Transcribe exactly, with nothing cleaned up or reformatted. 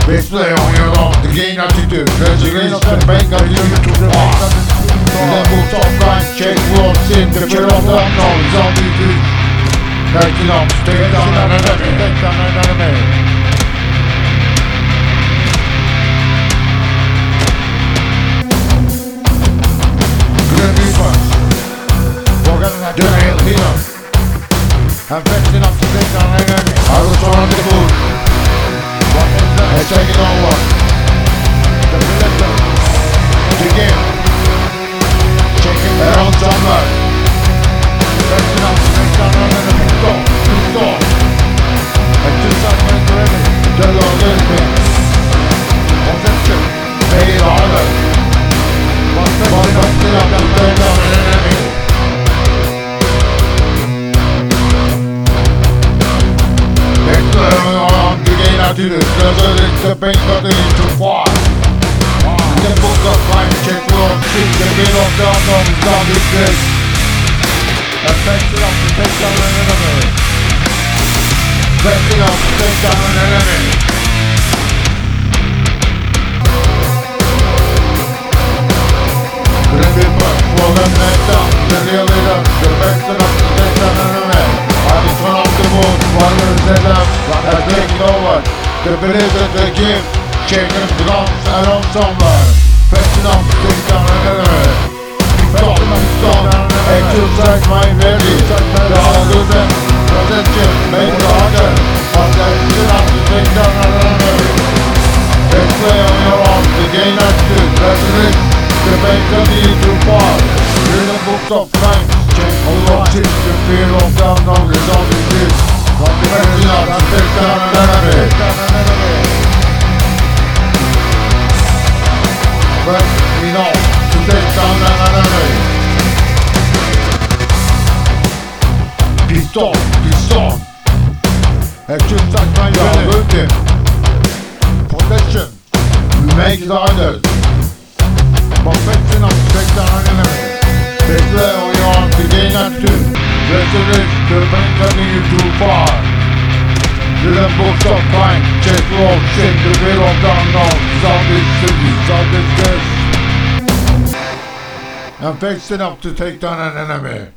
Display on your own, the gain attitude. There's a gain of the bank of you to the box. The books of crime, check words in the chill of the unknown. Zombie dude. Taking up, take down an enemy. Take down an enemy. Grim Reaper. Denial Healer. I'm fixing up to take down an enemy. I will turn on the food. And take it over. The villager. The game. Taking their own summer. Fixing up to take down an enemy. Go. Go. And just like my enemy. The Lord is me. Protection. Pay it harder. But fixing up to take down an enemy. To the desert, it's the bank of the too far. The book of life, check world, see the gate of the unknown is on this place. Affected up to take down an enemy. Affected up to take down an enemy. Grim Reaper, Wogan Nectar, the real leader, affected up to take down an enemy. I just run off the moon, warriors set up, I'm taking over. The villager, the gift, shaking drums around somewhere. Fetching up, take down an enemy. Fetching up, stone, exercise my ready. The other than protection, make it harder. Protection up to take down an enemy. Display on your own, the gain attitude, resurrect. The bank of the too far. Read the books of crime, check all of shit. The fear of the unknown is on the street. Fetching up, and take down an enemy. We know to take down an enemy. Piston, piston. Exercise my ability. Protection. Make it harder. Perfection of to take down an enemy. Display on your arm to gain attitude. Resurrect the bank of you too far. The books of crime, check road, shake the veil of the unknown. Zombies, cities, zombies, death. I'm fixing up to take down an enemy.